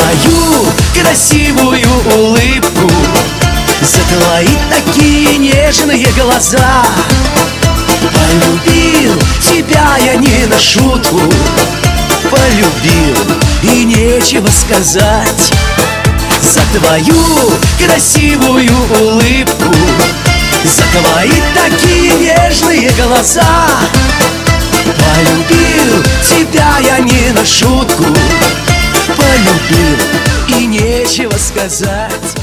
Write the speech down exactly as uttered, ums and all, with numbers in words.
твою красивую улыбку, за твои такие нежные глаза. Полюбил тебя я не на шутку, полюбил и нечего сказать. За твою красивую улыбку, за твои такие нежные глаза. Полюбил тебя я не на шутку, полюбил и нечего сказать.